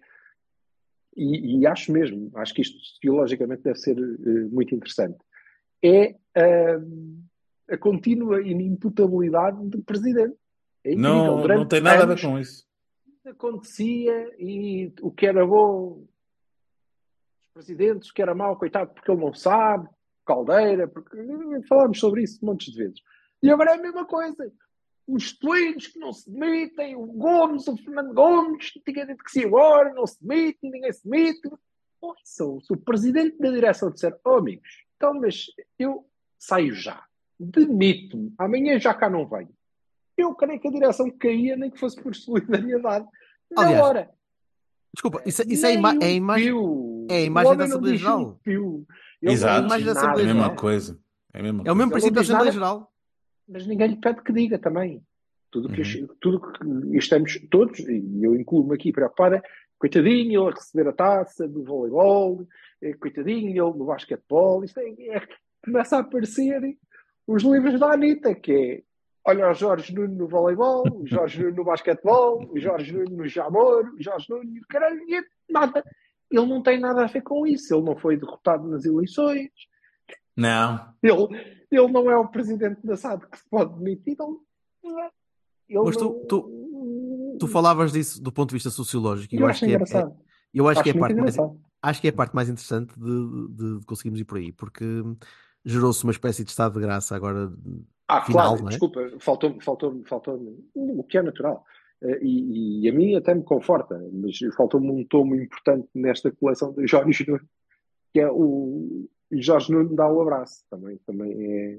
e, e acho mesmo, acho que isto sociologicamente deve ser uh, muito interessante, é uh, a contínua inimputabilidade do presidente. É incrível. Não, não Durante tem nada a ver anos com isso. acontecia e o que era bom os presidentes, o que era mau, coitado, porque ele não sabe, Caldeira, porque falámos sobre isso montes de vezes. E agora é a mesma coisa. Os tweets que não se demitem, o Gomes, o Fernando Gomes, que tinha dito que se ia embora, não se demite, ninguém se demite. Ouçam, se o presidente da direção disser, oh amigos, então, mas eu saio já, demito-me, amanhã já cá não venho. Eu creio que a direção caía, nem que fosse por solidariedade. Na Aliás, hora. Desculpa, isso, é- isso é, a Nem ima- é a um imagem, pio. é a O imagem da homem não Assembleia diz Geral. um pio. Ele É a Exato. não imagem diz da É a Assembleia nada. mesma Geral. coisa. É a mesma É o mesmo coisa. Ele princípio não da diz Assembleia nada, Geral. mas ninguém lhe pede que diga também. Tudo que, Uhum. tudo que estamos todos, e eu incluo-me aqui preocupada, coitadinho ele a receber a taça do voleibol, eh, coitadinho ele no basquetebol, isto é, é, começa a aparecer os livros da Anitta, que é, olha o Jorge Nuno no voleibol, o Jorge Nuno no basquetebol, o Jorge Nuno no jamor, o Jorge Nuno, caralho, e é nada. Ele não tem nada a ver com isso, ele não foi derrotado nas eleições, Não. ele, ele não é o presidente da S A D que se pode demitir, ele, ele Mas tu, não... tu, tu falavas disso do ponto de vista sociológico e eu Eu acho acho que é, é- engraçado. eu acho que é Acho a muito parte mais, engraçado. acho que é a parte mais interessante de, de, de conseguirmos ir por aí, porque gerou-se uma espécie de estado de graça agora Ah, final, claro, não é? desculpa, faltou-me, faltou-me, faltou-me, o que é natural. Eh, E, e a mim até me conforta, mas faltou-me um tomo importante nesta coleção de Jorge Nuno, que é o Jorge Nuno dá o abraço. Também, também é,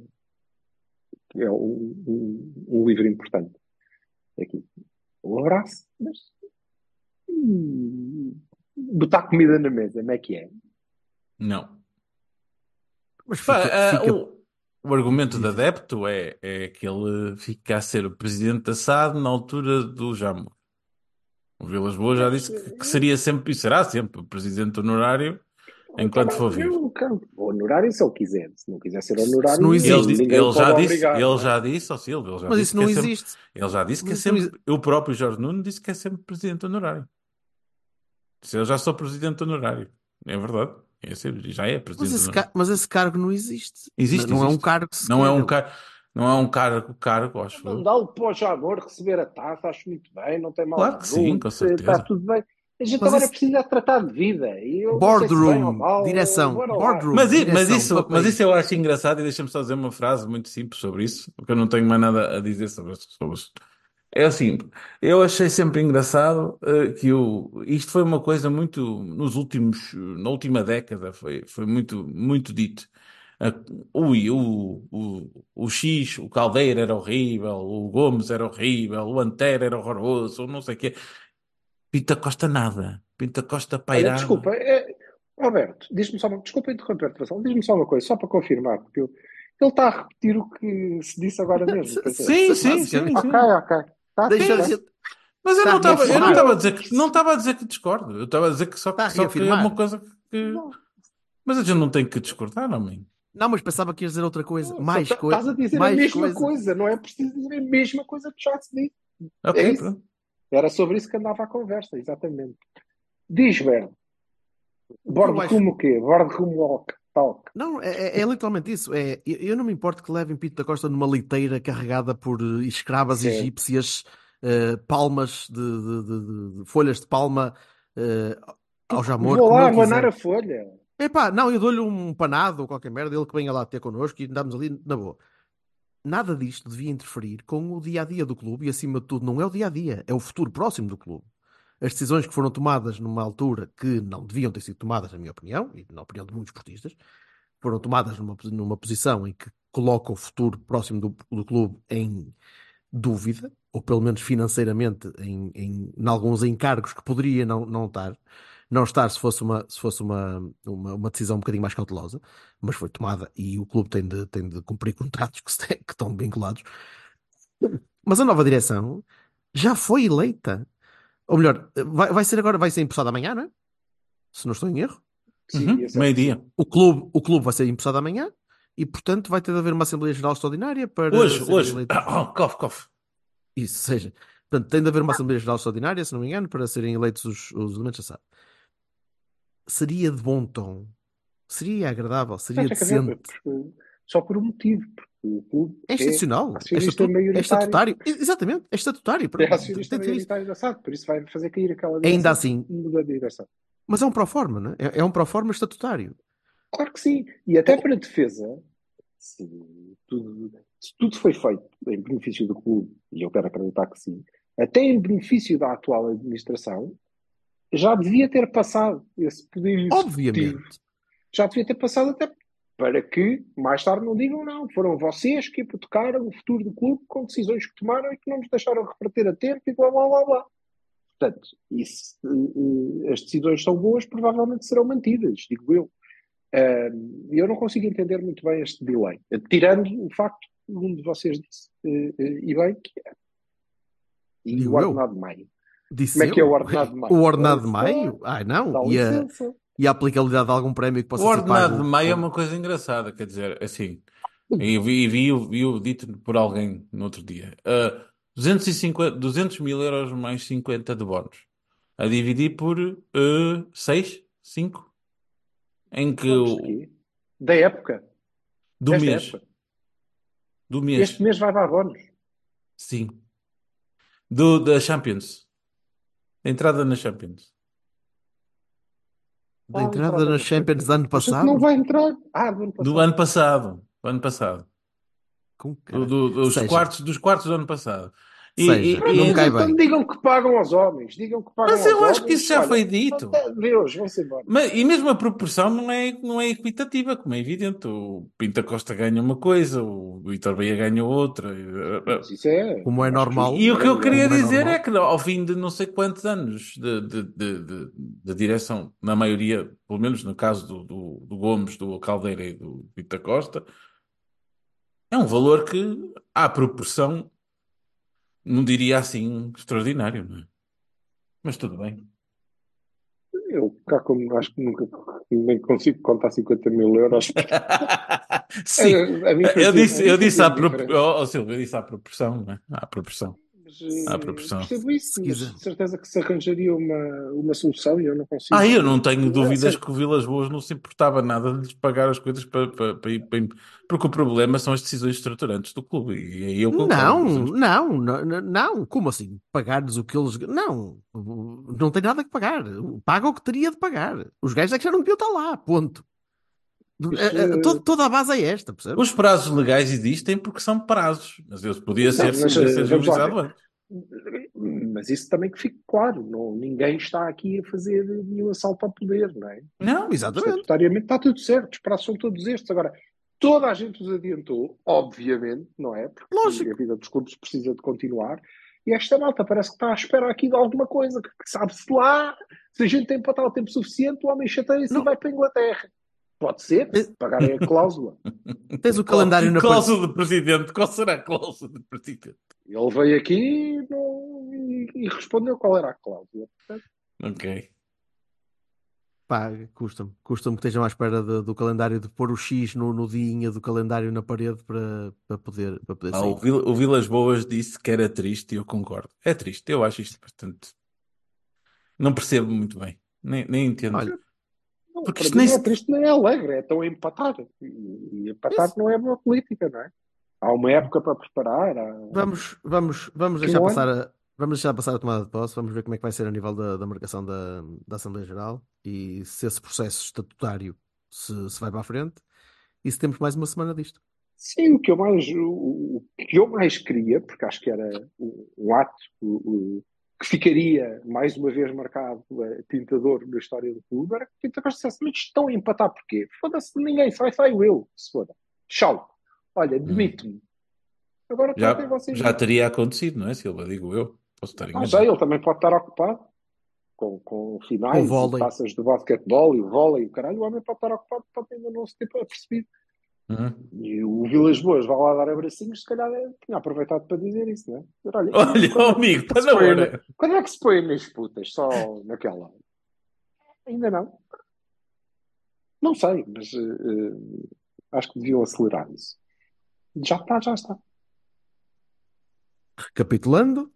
é um, um, um livro importante aqui. O abraço, mas hum, botar comida na mesa, como é que é? Não. Mas Pá, fica, ah, fica, o, o argumento de diz- adepto é, é que ele fica a ser o presidente da S A D na altura do Jamor. O Vilas Boas já Mas, disse que, que seria sempre e será sempre o presidente honorário enquanto Tá for bem, vivo. eu, cara, honorário se ele quiser. Se não quiser ser se se honorário, não Ele, existe, disse- ninguém o ele já pode disse, obrigar, ele não é? já disse, ó Silvio, ele já mas disse isso que não é sempre, existe. ele já disse que é Mas isso não sempre, o próprio Jorge Nuno disse que é sempre presidente honorário. Disse, eu já sou presidente honorário. É verdade. É sempre, já é Mas presidente esse, honorário. ca- mas esse cargo não existe. Existe, Não é um existe. cargo que se Não é um queira. car, não é um cargo, cargo, acho eu. Mandá-lo para o Jamor receber a taça, acho muito bem, não tem mal Claro que sim, nenhum, com está certeza. tudo bem. A gente Mas agora esse precisa de tratar de vida, e eu não sei se bem ou boardroom, mal, direção, bora lá. boardroom, Mas, i- mas, direção, isso, mas papéis. isso eu acho engraçado e deixa-me só dizer uma frase muito simples sobre isso, porque eu não tenho mais nada a dizer sobre isso. Sobre isso. É assim, eu achei sempre engraçado eh, que o, isto foi uma coisa muito, nos últimos, na última década, foi, foi muito, muito dito. Ah, ui, o, o, o X, o Caldeira era horrível, o Gomes era horrível, o Antero era horroroso, ou não sei o quê. Pinta Costa nada. Pinta Costa Olha, pairava. desculpa, é... Roberto, diz-me só uma... desculpa interromper-te, Vassal, diz-me só uma coisa, só para confirmar, porque eu... ele está a repetir o que se disse agora mesmo, pois é. Sim, sim, sim, Basicamente. sim. Ok, ok, está Deixa tudo de bem. Mas eu está não a estava, eu não reafirmar. estava a dizer que não estava a dizer que discordo. Eu estava a dizer que só, Está a só que é uma reafirmar. coisa que. Não, Mas a gente não tem que discordar, homem. Não, mas pensava que ias dizer outra coisa. não, só Mais tá- coisa. estás a dizer a Mais mesma coisa. coisa, não é preciso dizer a mesma coisa que já se disse. É Ok, isso. pronto. Era sobre isso que andava a conversa, exatamente. Diz, Berno. O que eu Board acho. room o quê? Board room walk, talk. Não, é, é- é literalmente isso. É, eu, eu não me importo que levem Pinto da Costa numa liteira carregada por eh, escravas Certo. egípcias, eh, palmas de, de- de- de- de folhas de palma, eh, ao Jamor, Vou como lá ele abanar quiser. a folha. Epá, não, eu dou-lhe um panado ou qualquer merda, ele que venha lá ter connosco e andamos ali na boa. Nada disto devia interferir com o dia-a-dia do clube e, acima de tudo, não é o dia-a-dia, é o futuro próximo do clube. As decisões que foram tomadas numa altura que não deviam ter sido tomadas, na minha opinião, e na opinião de muitos esportistas, foram tomadas numa, numa posição em que coloca o futuro próximo do, do clube em dúvida, ou pelo menos financeiramente em, em, em alguns encargos que poderia não, não estar, não estar se fosse uma, se fosse uma, uma, uma decisão um bocadinho mais cautelosa, mas foi tomada e o clube tem de, tem de cumprir contratos que, se- que estão vinculados. Mas a nova direção já foi eleita. Ou melhor, vai, vai ser agora, vai ser empossada amanhã, não é? Se não estou em erro. Sim, Uhum, esse é meio-dia. O clube, o clube vai ser empossado amanhã e, portanto, vai ter de haver uma Assembleia Geral Extraordinária para Hoje, serem hoje. eleitos. Oh, cof, cof. Isso, seja. Portanto, tem de haver uma Assembleia Geral Extraordinária, se não me engano, para serem eleitos os, os elementos da S A D. Seria de bom tom, seria agradável, seria Acho que haver, decente. porque- só por um motivo, porque o clube É é institucional, é, acionista estatu- é maioritário. estatutário. E- Exatamente, é estatutário. É Pronto, acionista tem de ter isso. maioritário da S A D, por isso vai fazer cair aquela Ainda direção. assim, Muda a direção. mas é um proforma, não é? É é um proforma estatutário. Claro que sim. E até para a defesa, se tudo, se tudo foi feito em benefício do clube, e eu quero acreditar que sim, até em benefício da atual administração, já devia ter passado esse poder executivo. Obviamente. Já devia ter passado até para que mais tarde não digam não, foram vocês que hipotecaram o futuro do clube com decisões que tomaram e que não nos deixaram reverter a tempo e blá blá blá blá. Portanto, e se eh, as decisões são boas, provavelmente serão mantidas, digo eu. Um, eu não consigo entender muito bem este delay, tirando o facto que um de vocês disse, eh, eh, e bem, que é. E Digo o eu. ordenado de maio. Disse Como é que é eu. o ordenado de maio? O ordenado de Dá maio? Ai, não. E a, licença. e a aplicabilidade de algum prémio que O possa ser ordenado pago. de maio é uma coisa engraçada, quer dizer, assim, eu vi, vi, vi, vi dito por alguém no outro dia. Uh, duzentos e cinquenta, duzentos mil euros mais cinquenta de bónus. A dividir por uh, seis, cinco, em que Bónus de o, quê? Da época. do Desta mês, época. do mês, Este mês vai dar bónus. sim, do, da Champions, da entrada na Champions. Da Ah, entrada entrada na na Champions do ano A gente não passado? vai entrar. Ah, do ano Do passado. ano passado, do ano passado, Com do, caralho. do- dos Seja, quartos, dos quartos do ano passado. E, seja, e, não me e- cai Então bem. digam que pagam aos homens. Digam que pagam mas aos eu acho que homens. isso já Olha, foi dito. Deus, vão-se embora. Mas, e mesmo a proporção não é, não é equitativa, como é evidente. O Pinta Costa ganha uma coisa, o Vítor Bahia ganha outra. Mas isso é. Como é acho que normal. E o que eu queria Como é dizer normal. é que ao fim de não sei quantos anos de, de, de, de- de direção, na maioria, pelo menos no caso do, do, do Gomes, do Caldeira e do Pinta Costa, é um valor que, à proporção, não diria assim extraordinário, não é? Mas tudo bem. Eu, cá como acho que nunca nem consigo contar cinquenta mil euros. Sim, A, a mim eu fazia- disse, a mim eu disse fazia à pro... diferença. oh, oh, Silvio, eu disse à proporção, não é? À proporção. Mas, À eh, proporção. percebo isso, Se mas quiser. de certeza que se arranjaria uma, uma solução e eu não consigo. Ah, eu não tenho É, dúvidas sério. que o Vilas Boas não se importava nada de lhes pagar as coisas para, para, para ir, para ir- porque o problema são as decisões estruturantes do clube, e aí eu concordo. Não, Mas- não, não, não. Como assim? Pagar-lhes o que eles. Não, não tem nada que pagar. Paga o que teria de pagar. Os gajos é que já não deviam estar lá. Ponto. Isso, Eh, eh, to- Toda a base é esta, percebes? Os prazos legais existem porque são prazos, mas eles podia Não, ser, mas, podia eh, ser vamos lá agilizado ver. antes. Mas isso também que fique claro, não, ninguém está aqui a fazer nenhum assalto ao poder, não é? Não, Exatamente. Estatutariamente está tudo certo, os prazos são todos estes. Agora, toda a gente os adiantou, obviamente, não é? Porque Lógico. a vida dos clubes precisa de continuar. E esta malta parece que está à espera aqui de alguma coisa, que, que sabe-se lá, se a gente tem para estar o tempo suficiente, o homem chateia-se e Não. vai para a Inglaterra. Pode ser, se pagarem a cláusula. Tens o calendário na parede. Cláusula de presidente, qual será a cláusula de presidente? Ele veio aqui não- e, e respondeu qual era a cláusula. Portanto, Ok. Pá, custa-me. Custa-me que estejam à espera de- do calendário, de pôr o X no, no diinha do calendário na parede para, para poder, para poder Ah, sair. o, Vil- o Vilas Boas disse que era triste e eu concordo. É triste, eu acho isto bastante. Não percebo muito bem, nem, nem entendo. Olha, Porque para isto mim nem não é se... triste nem é alegre, é tão empatar. E, e empatar Isso. não é boa política, não é? Há uma época para preparar. Há... Vamos, vamos, vamos Que deixar um passar ano. a, vamos deixar passar a tomada de posse, vamos ver como é que vai ser a nível da, da marcação da, da Assembleia Geral e se esse processo estatutário se, se vai para a frente e se temos mais uma semana disto. Sim, o que eu mais, o, o que eu mais queria, porque acho que era um, um ato o, o, que ficaria mais uma vez marcado a tintador na história do clube, era que o Pinto Costa dissesse, mas estão a empatar porquê? Foda-se ninguém, só saio eu, se foda. Tchau. Olha, Hum. demito-me. Agora tratem Já, vocês já disso. teria acontecido, não é, Silva? Digo eu. Posso estar Ah, já enganado. ele também pode estar ocupado com, com Com o finais e vôlei. taças de basquetebol e o vôlei e o caralho. O homem pode estar ocupado, pode ainda não se ter percebido. Uhum. E o Vilas Boas vai lá dar abracinhos, se calhar eh, tinha aproveitado para dizer isso, não é? Dizer, olha, e Olha, quando oh, é, amigo, que está se na põe, na- hora. quando é que se põe nas putas? Só naquela? Ainda não. Não sei, mas eh, eh, acho que deviam acelerar isso. Já está, já está. Recapitulando,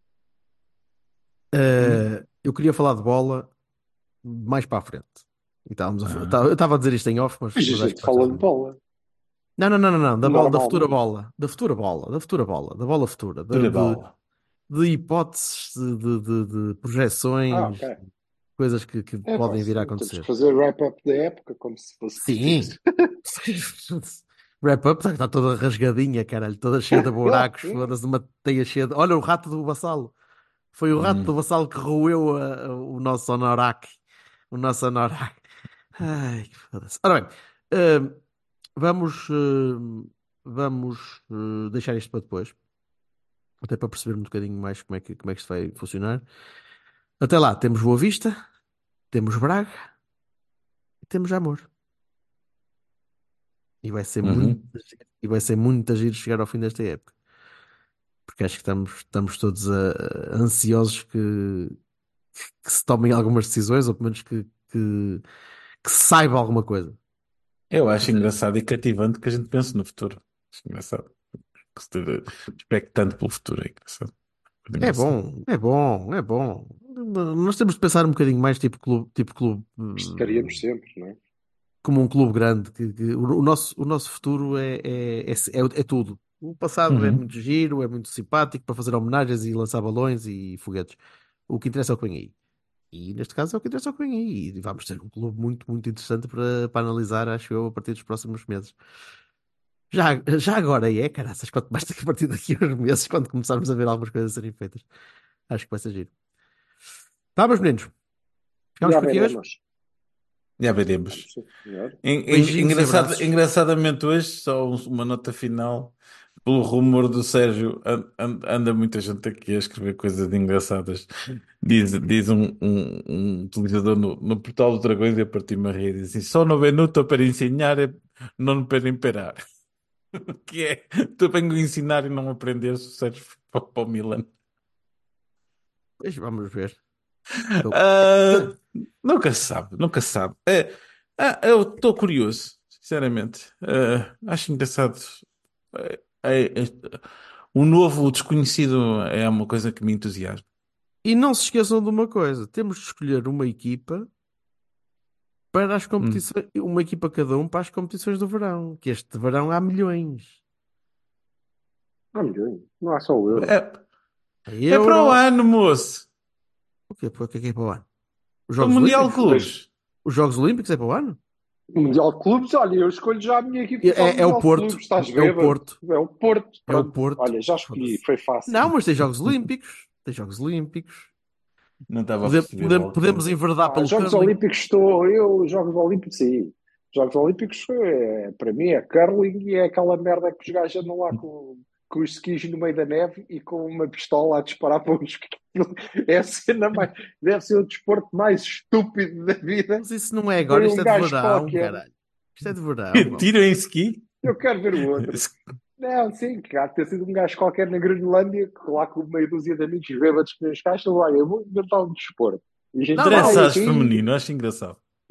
Hum. eh, eu queria falar de bola mais para a frente. E estávamos a fa- Ah. tá- eu estava a dizer isto em off, mas, Mas a mas acho gente que faz fala de sentido. bola, Não, não, não, não, não, da bola, da futura normalmente. bola, da futura bola, da futura bola, da bola futura, de, Pura de, bola. de hipóteses, de, de, de- de Ah, projeções, ok. coisas que, que É, pá, podem vir a temos que acontecer. fazer wrap-up da época, como se fosse Sim. preciso. Wrap-up está está toda rasgadinha, caralho, toda cheia de Yeah, buracos, yeah. foda-se, uma teia cheia de... Olha o rato do Vassalo. Foi o rato do Hum. Vassalo que roeu a- a- o nosso Honorac. O nosso Honorac. Ai, que foda-se. Ora bem, hum, vamos, hum, vamos hum, deixar isto para depois, até para perceber um bocadinho mais como é que, como é que isto vai funcionar. Até lá, temos Boa Vista, temos Braga e temos Amor. E vai ser muito, Uhum. giro- e vai ser muito giro chegar ao fim desta época. Porque acho que estamos, estamos todos ah, ansiosos que, que se tomem algumas decisões, ou pelo menos que, que, que se saiba alguma coisa. Eu acho engraçado e cativante que a gente pense no futuro. Acho engraçado. Que se esteja expectante pelo futuro. É engraçado. Muito É engraçado. bom, é bom, é bom. Nós temos de pensar um bocadinho mais tipo clube, tipo clube, Estaríamos hum, sempre, não é? como um clube grande. Que, que o, o nosso, o nosso futuro é, é, é, é, é tudo. O passado é Uhum. muito giro, é muito simpático para fazer homenagens e lançar balões e foguetes. O que interessa é o que vem aí. E neste caso é o que interessa é o que vem aí. E vamos ter um clube muito, muito interessante para, para analisar, acho eu, a partir dos próximos meses. Já, já agora é, caraças, quanto mais a partir daqui a uns meses, quando começarmos a ver algumas coisas a serem feitas. Acho que vai ser giro. Tá, meus meninos? Ficamos Já por aqui hoje? veremos. Já Vamos veremos. ser melhor. En- en- Beijinhos e engraçado- abraços. engraçadamente hoje, só um- uma nota final. Pelo rumor do Sérgio, an- an- anda muita gente aqui a escrever coisas engraçadas. Diz, diz um, um, um utilizador no, no portal do Dragões e a partir-me a rir. Diz assim: só no venuto para ensinar, e não para imperar. Que é, tu venho ensinar e não aprender se o Sérgio for para o Milan. Pois vamos ver. Eu- Ah, nunca se sabe, nunca se sabe. É, ah, eu estou curioso, sinceramente. Ah, acho engraçado. É, é- é- o novo, o desconhecido é uma coisa que me entusiasma. E não se esqueçam de uma coisa: temos de escolher uma equipa para as Hum. competições, uma equipa cada um para as competições do verão. Que este verão há milhões. Há milhões. Não há só o euro. É, A é para o Euro. ano, moço. O quê? O que é que é para o ano? Os É o Jogos Mundial de Olímpicos? Clubes. Os Jogos Olímpicos é para o ano? O Mundial de Clubes, olha, eu escolho já a minha equipa para o É, é o Mundial de Porto. Clubes. Estás É o bêbado? Porto. É o Porto. É o Pronto. Porto. Olha, já escolhi. Foda-se. Foi fácil. Não, mas tem Jogos Olímpicos. Tem Jogos Olímpicos. Não estava a Pode- perceber pode- logo. podemos enverdar Ah, pelo Jogos curling. Olímpicos estou. Eu, Jogos Olímpicos, sim. Jogos Olímpicos, é, para mim, é curling e é aquela merda que os gajos andam lá com, com os skis no meio da neve e com uma pistola a disparar para os. É a cena mais. Deve ser o desporto mais estúpido da vida. Mas isso não é agora, Foi isto um é de gajo verão, qualquer. caralho. Isto é de verão, mano. Tiro em ski? Eu quero ver o outro. Não, sim, que há de ter sido um gajo qualquer na Groenlândia, que lá com meia dúzia de amigos bêbados que nas caixas, olha, eu vou inventar um desporto. E a gente Não, vai Dressage aqui, feminino, acho engraçado.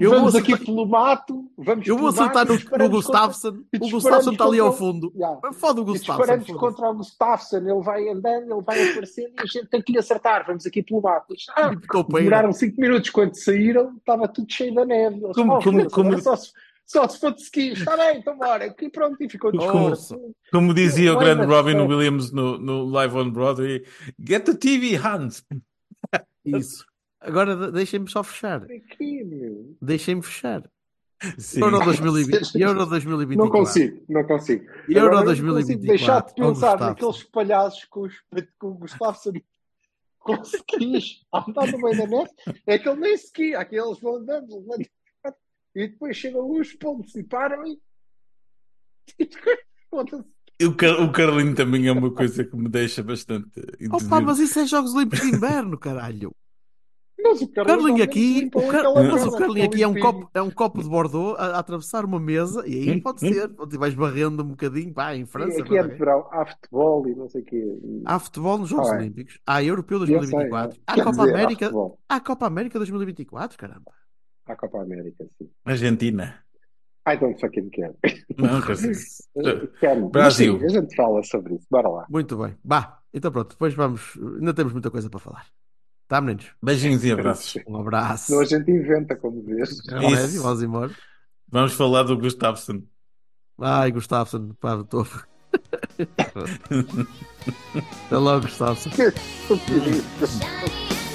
Eu vou vamos aqui acertar, pelo mato, vamos eu vou pelo mato acertar e no, no disparamos contra, Gustafsson. e O disparamos Gustafsson está ali contra ao o... fundo. Yeah. Foda o E Gustafsson. disparamos Foda-se. contra o Gustafsson, ele vai andando, ele vai aparecendo e a gente tem que lhe acertar. Vamos aqui pelo mato. Ah, E topeira. demoraram cinco minutos. Quando saíram, estava tudo cheio da neve. Eles, Como- oh, como- foda-se, como- agora só se, só se for de ski. Está bem, então bora. E pronto, e ficou Ouça. descoberto. Como dizia o Vai, grande mas, Robin é. Williams no, no Live on Broadway, get the T V, Hans. Isso. Agora de- deixem-me só fechar. Aqui, meu. Deixem-me fechar. Sim. Euro dois mil e vinte. Euro dois mil e vinte e Não quatro. consigo, não consigo. Euro Agora, eu não dois mil e consigo vinte e deixar de quatro. Ao pensar Gustafsson. naqueles palhaços com, os, com o Gustafsson com skis a andar no meio da neve. É que ele nem ski, aqueles vão andando, andando, e depois chegam os pontos e param e. Foda-se. O, Car- o Carlinho também é uma coisa que me deixa bastante Opa, mas isso é Jogos Olímpicos de Inverno, caralho. Mas o O Carlinho aqui, o, Car... aquela mas o merda, Carlinho aqui é um limpinho. copo, é um copo de Bordeaux a, a atravessar uma mesa e aí pode ser. Pode- vais barrendo um bocadinho, pá, em E França. aqui é de vai. verão, há futebol e não sei o quê. Há futebol nos Jogos Ah, é. Olímpicos, há Europeu Eu dois mil e vinte e quatro, sei, é. há Quer Copa dizer, há América, futebol. há Copa América dois mil e vinte e quatro, caramba. Há Copa América, sim. Argentina. I don't fucking care. Não, quer dizer, Quero. Mas Brasil. sim, a gente fala sobre isso. Bora lá. Muito bem, bah, então pronto, depois vamos, ainda temos muita coisa para falar. Tá, meninos? Beijinhos e abraços. Um abraço. Senão a gente inventa, como vês. Remédio, Isso. vamos embora. Vamos falar do Gustafsson. Ai, Gustafsson, pá, estou. Até logo, Gustafsson. Que estupidez. Shiny